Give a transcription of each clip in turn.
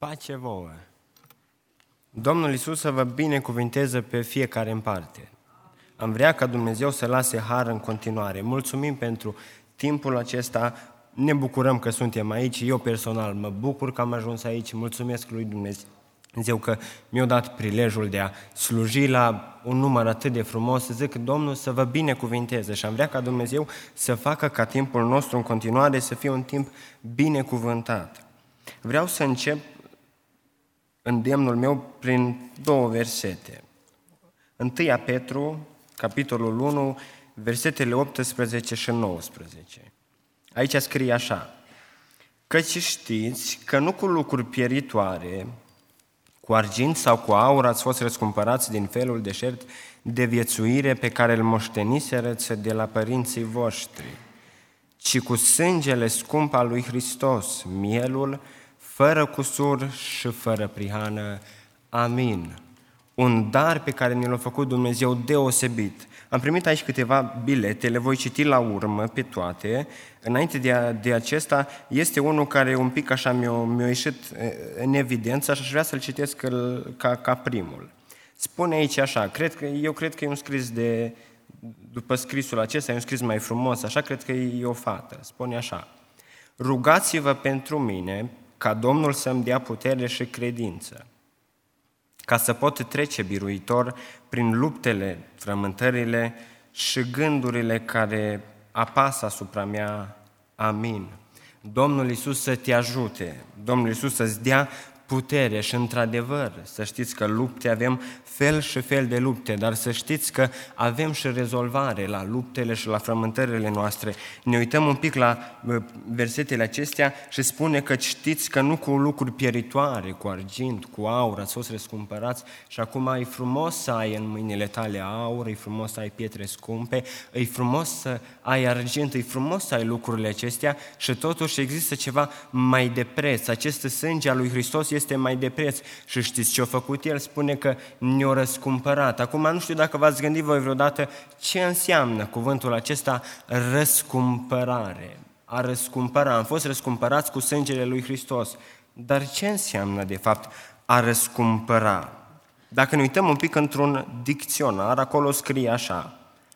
Pace vouă! Domnul Iisus să vă binecuvinteze pe fiecare în parte. Am vrea ca Dumnezeu să lase har în continuare. Mulțumim pentru timpul acesta, ne bucurăm că suntem aici. Eu personal mă bucur că am ajuns aici. Mulțumesc lui Dumnezeu că mi-a dat prilejul de a sluji la un număr atât de frumos. Zic Domnul să vă binecuvinteze și am vrea ca Dumnezeu să facă ca timpul nostru în continuare să fie un timp binecuvântat. Vreau să încep îndemnul meu prin două versete. 1 Petru, capitolul 1, versetele 18 și 19. Aici scrie așa: căci știți că nu cu lucruri pieritoare, cu argint sau cu aur ați fost răscumpărați din felul deșert de viețuire pe care îl moșteniserăți de la părinții voștri, ci cu sângele scump al lui Hristos, mielul, fără cusur și fără prihană. Amin. Un dar pe care ne l-a făcut Dumnezeu deosebit. Am primit aici câteva bilete, le voi citi la urmă pe toate. Înainte de acesta este unul care un pic așa mi-a ieșit în evidență și aș vrea să-l citesc ca primul. Spune aici așa, eu cred că e un scris după scrisul acesta, e un scris mai frumos, așa cred că e o fată. Spune așa: rugați-vă pentru mine ca Domnul să-mi dea putere și credință, ca să pot trece biruitor prin luptele, frământările și gândurile care apasă asupra mea. Amin. Domnul Iisus să te ajute, Domnul Iisus să-ți dea putere și, într-adevăr, să știți că lupte avem fel și fel de lupte, dar să știți că avem și rezolvare la luptele și la frământările noastre. Ne uităm un pic la versetele acestea și spune că știți că nu cu lucruri pieritoare, cu argint, cu aur ați fost răscumpărați și acum e frumos să ai în mâinile tale aur, e frumos să ai pietre scumpe, e frumos să ai argint, e frumos să ai lucrurile acestea și totuși există ceva mai de preț. Acest sânge al lui Hristos este mai de preț și știți ce a făcut El? Spune că ne-a răscumpărat. Acum nu știu dacă v-ați gândit voi vreodată ce înseamnă cuvântul acesta răscumpărare. A răscumpăra. Am fost răscumpărați cu sângele lui Hristos. Dar ce înseamnă de fapt a răscumpăra? Dacă ne uităm un pic într-un dicționar, acolo scrie așa: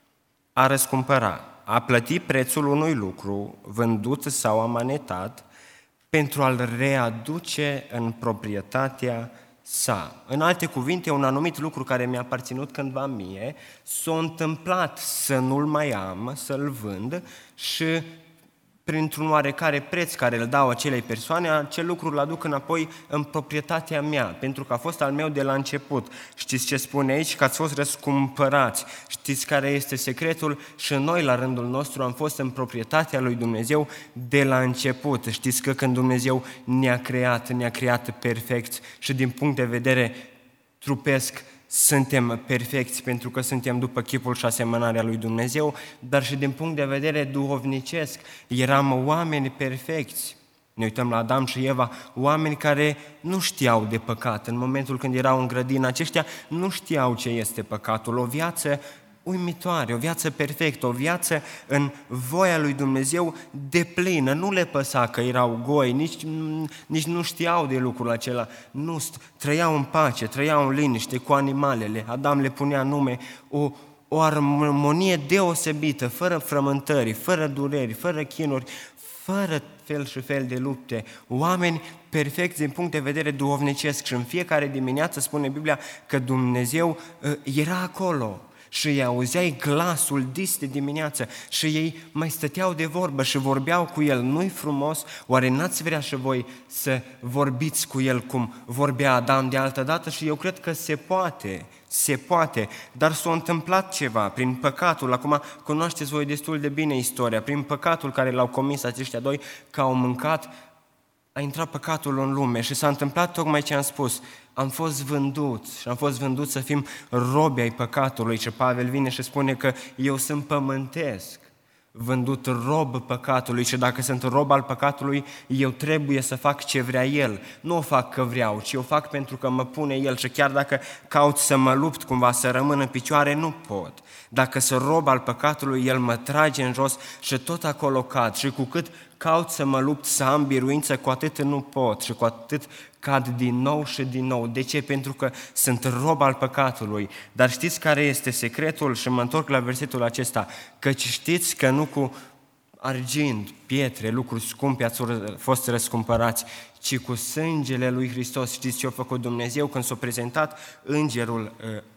a răscumpăra, a plăti prețul unui lucru vândut sau amanetat pentru a-l readuce în proprietatea sa. În alte cuvinte, un anumit lucru care mi-a aparținut cândva mie, s-a întâmplat să nu-l mai am, să-l vând și printr-un oarecare preț care îl dau acelei persoane, acel lucru îl aduc înapoi în proprietatea mea, pentru că a fost al meu de la început. Știți ce spune aici? Că ați fost răscumpărați. Știți care este secretul? Și noi, la rândul nostru, am fost în proprietatea lui Dumnezeu de la început. Știți că când Dumnezeu ne-a creat perfect și din punct de vedere trupesc, suntem perfecți pentru că suntem după chipul și asemănarea lui Dumnezeu, dar și din punct de vedere duhovnicesc eram oameni perfecți. Ne uităm la Adam și Eva, oameni care nu știau de păcat. În momentul când erau în grădină, aceștia nu știau ce este păcatul. O viață uimitoare, o viață perfectă, o viață în voia lui Dumnezeu deplină. Nu le păsa că erau goi, nici nu știau de lucrul acela. Nu, trăiau în pace, trăiau în liniște cu animalele. Adam le punea nume, o armonie deosebită, fără frământări, fără dureri, fără chinuri, fără fel și fel de lupte. Oameni perfecți din punct de vedere duhovnicesc și în fiecare dimineață spune Biblia că Dumnezeu era acolo. Și îi auzeai glasul dis de dimineață și ei mai stăteau de vorbă și vorbeau cu El. Nu-i frumos? Oare n-ați vrea și voi să vorbiți cu El cum vorbea Adam de altă dată? Și eu cred că se poate, dar s-a întâmplat ceva prin păcatul. Acum cunoașteți voi destul de bine istoria. Prin păcatul care l-au comis aceștia doi, că au mâncat, a intrat păcatul în lume și s-a întâmplat tocmai ce am spus. Am fost vânduți și am fost vânduți să fim robi ai păcatului și Pavel vine și spune că eu sunt pământesc, vândut rob păcatului și dacă sunt rob al păcatului, eu trebuie să fac ce vrea El. Nu o fac că vreau, ci o fac pentru că mă pune El și chiar dacă caut să mă lupt cumva, să rămân în picioare, nu pot. Dacă sunt rob al păcatului, El mă trage în jos și tot acolo cad și cu cât caut să mă lupt, să am biruință, cu atât nu pot și cu atât cad din nou și din nou. De ce? Pentru că sunt rob al păcatului. Dar știți care este secretul? Și mă întorc la versetul acesta. Căci știți că nu cu argint, pietre, lucruri scumpe ați fost răscumpărați, ci cu sângele lui Hristos. Știți ce a făcut Dumnezeu când s-a prezentat îngerul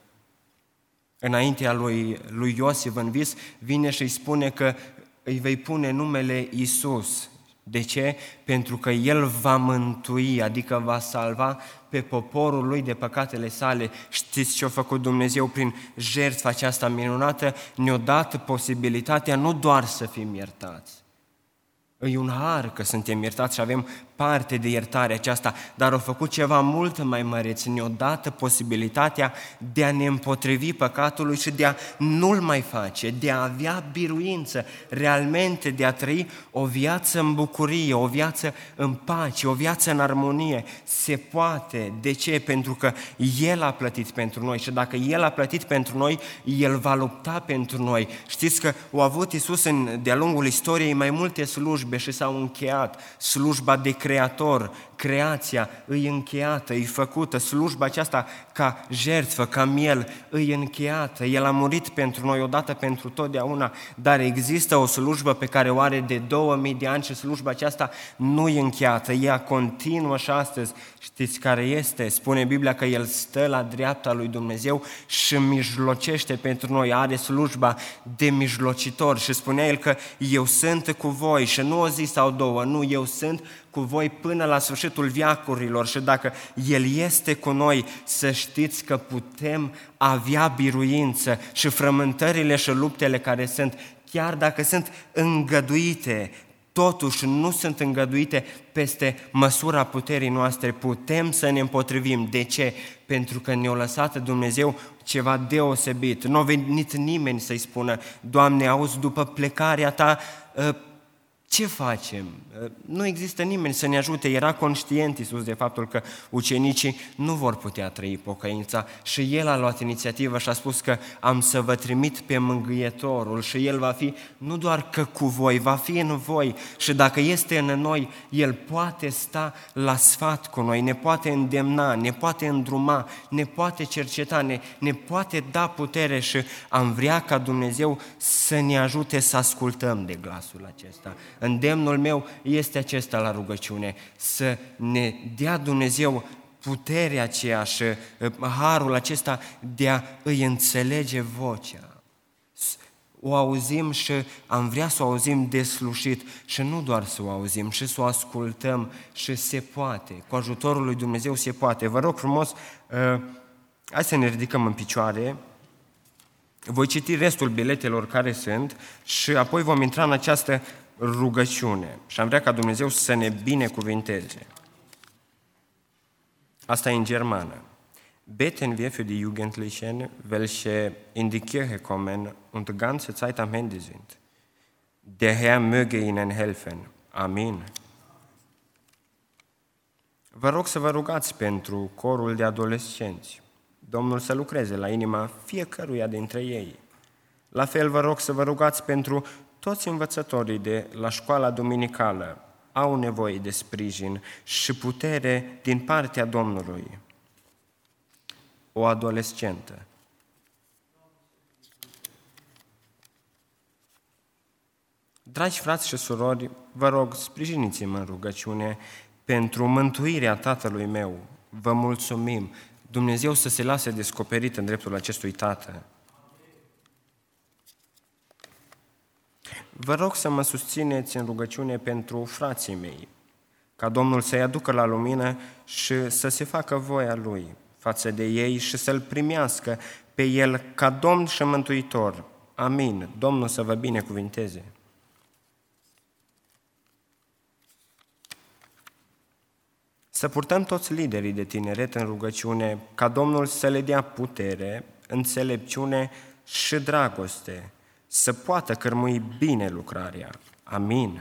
înaintea lui Iosif în vis? Vine și îi spune că îi vei pune numele Iisus. De ce? Pentru că El va mântui, adică va salva pe poporul Lui de păcatele sale. Știți ce a făcut Dumnezeu prin jertfa aceasta minunată? Ne-a dat posibilitatea nu doar să fim iertați. E un har că suntem iertați și avem parte de iertare aceasta, dar au făcut ceva mult mai măreț. Ne-a dat posibilitatea de a ne împotrivi păcatului și de a nu-l mai face, de a avea biruință, realmente de a trăi o viață în bucurie, o viață în pace, o viață în armonie. Se poate. De ce? Pentru că El a plătit pentru noi și dacă El a plătit pentru noi, El va lupta pentru noi. Știți că a avut Iisus de-a lungul istoriei mai multe slujbe și s-au încheiat. Slujba de Creator, creația îi încheiată, îi făcută, slujba aceasta ca jertfă, ca miel, îi încheiată. El a murit pentru noi odată pentru totdeauna, dar există o slujbă pe care o are de 2000 de ani și slujba aceasta nu e încheiată, ea continuă și astăzi. Știți care este? Spune Biblia că El stă la dreapta lui Dumnezeu și mijlocește pentru noi, are slujba de mijlocitor și spunea El că eu sunt cu voi și nu o zi sau două, nu, eu sunt cu voi până la sfârșitul veacurilor și dacă El este cu noi, să știți că putem avea biruință și frământările și luptele care sunt, chiar dacă sunt îngăduite, totuși nu sunt îngăduite peste măsura puterii noastre, putem să ne împotrivim. De ce? Pentru că ne-a lăsat Dumnezeu ceva deosebit. Nu a venit nimeni să-i spună, Doamne, auzi, după plecarea Ta, ce facem? Nu există nimeni să ne ajute. Era conștient Iisus de faptul că ucenicii nu vor putea trăi pocăința și El a luat inițiativă și a spus că am să vă trimit pe Mângâietorul și El va fi nu doar că cu voi, va fi în voi și dacă este în noi, El poate sta la sfat cu noi, ne poate îndemna, ne poate îndruma, ne poate cerceta, ne poate da putere și am vrea ca Dumnezeu să ne ajute să ascultăm de glasul acesta. Îndemnul meu este acesta la rugăciune, să ne dea Dumnezeu puterea aceea și harul acesta de a îi înțelege vocea. O auzim și am vrea să o auzim deslușit și nu doar să o auzim, și să o ascultăm și se poate. Cu ajutorul lui Dumnezeu se poate. Vă rog frumos, hai să ne ridicăm în picioare. Voi citi restul biletelor care sunt și apoi vom intra în această rugăciune și am vrea ca Dumnezeu să ne binecuvinteze. Asta e în germană. Beten wir für die Jugendlichen, welche in die Kirche kommen und ganze Zeit am Handy sind. Der Herr möge ihnen helfen. Amin. Vă rog să vă rugați pentru corul de adolescenți. Domnul să lucreze la inima fiecăruia dintre ei. La fel vă rog să vă rugați pentru toți învățătorii de la școala duminicală. Au nevoie de sprijin și putere din partea Domnului. O adolescentă. Dragi frați și surori, vă rog, sprijiniți-mă în rugăciune pentru mântuirea tatălui meu. Vă mulțumim. Dumnezeu să se lase descoperit în dreptul acestui tată. Vă rog să mă susțineți în rugăciune pentru frații mei, ca Domnul să-i aducă la lumină și să se facă voia Lui față de ei și să-L primească pe El ca Domn și Mântuitor. Amin. Domnul să vă binecuvinteze. Să purtăm toți liderii de tineret în rugăciune, ca Domnul să le dea putere, înțelepciune și dragoste, să poată cărmui bine lucrarea. Amin.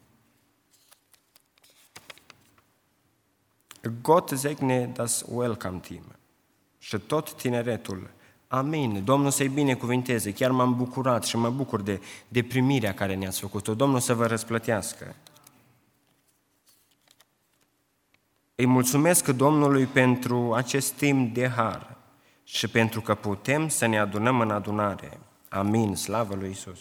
Gott segne das Welcome Team și tot tineretul. Amin. Domnul să-i binecuvinteze. Chiar m-am bucurat și mă bucur de primirea care ne-ați făcut-o. Domnul să vă răsplătească. Îi mulțumesc Domnului pentru acest timp de har și pentru că putem să ne adunăm în adunare. Amin, slavă lui Iisus!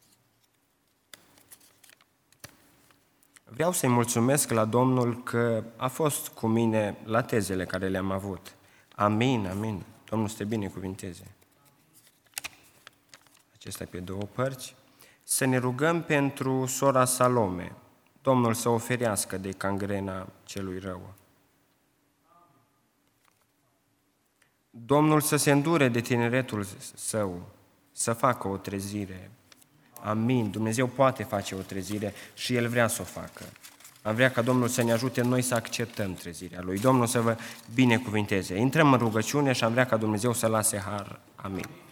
Vreau să-i mulțumesc la Domnul că a fost cu mine la tezele care le-am avut. Amin, amin. Domnul să te binecuvinteze. Acesta e pe două părți. Să ne rugăm pentru sora Salome. Domnul să o ferească de gangrena celui rău. Domnul să se îndure de tineretul său, să facă o trezire. Amin. Dumnezeu poate face o trezire și El vrea să o facă. Am vrea ca Domnul să ne ajute noi să acceptăm trezirea Lui. Domnul să vă binecuvinteze. Intrăm în rugăciune și am vrea ca Dumnezeu să lase har. Amin.